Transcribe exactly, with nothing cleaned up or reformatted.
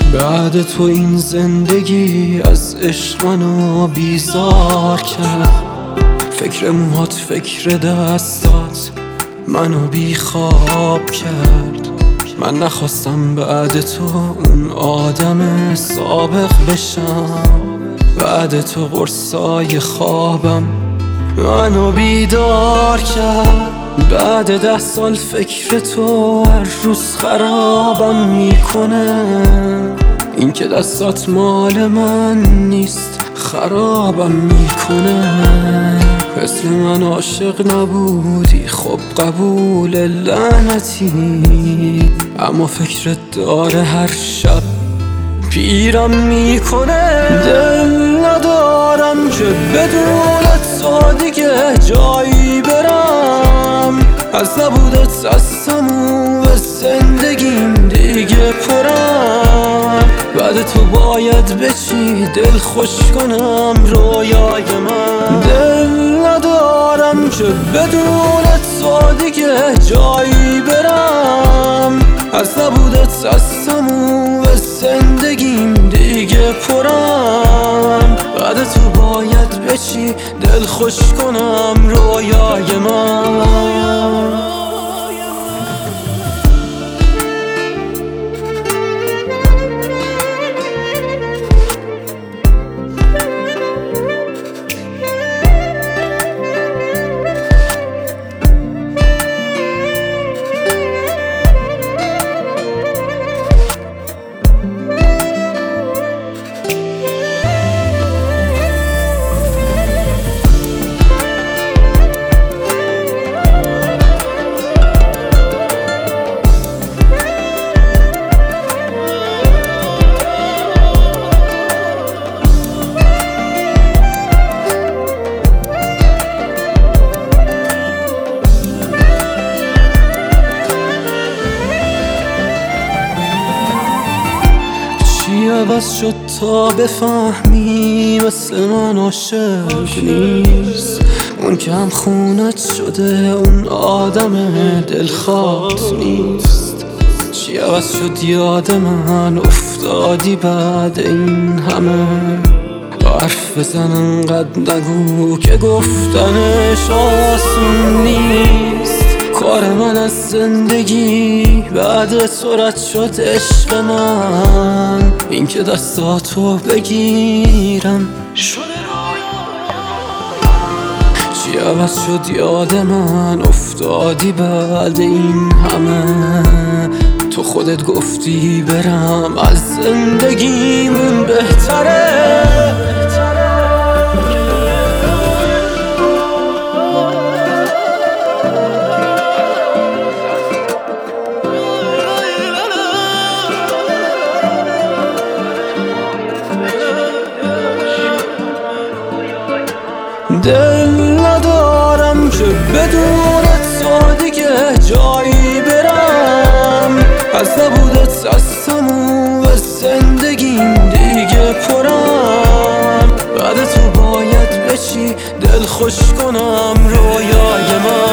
بعد تو این زندگی از عشق منو بیزار کرد. فکر موهات، فکر دستات منو بیخواب کرد. من نخواستم بعد تو اون آدم سابق بشم. بعد تو قرصای خوابم منو بیدار کرد. بعد ده سال فکر تو هر روز خرابم میکنه. این که دستات مال من نیست خرابم میکنه. مثل من عاشق نبودی، خب قبول لعنتی. اما فکرت داره هر شب پیرم میکنه. دل ندارم که بدون تو دیگه جایی برم. از نبودت از تموم زندگیم دیگه پرم. بعد تو باید به چی دل خوش کنم رویای من. دل ندارم که بدون تو دیگه جایی برم. از نبودت از تموم زندگیم دیگه پرم. بعد تو باید به چی دل خوش کنم رویای من. عوض شد تا بفهمی مثل من عاشق نیست. اون که هم خونت شده اون آدم دلخواه نیست. چی عوض شد یاد من افتادی بعد این همه. حرف بزن انقدر نگو که گفتنش آسون نیست. کار من از زندگی بعد تو رد شد عشق من. این که دستاتو بگیرم شده چی عوض شد یاد من افتادی بعد این همه. تو خودت گفتی برم از زندگیمون بهتره. دل ندارم که بدون تو دیگه جایی برم. از نبودت از تموم زندگیم دیگه پرم. بعد تو باید به چی دل خوش کنم رویای من.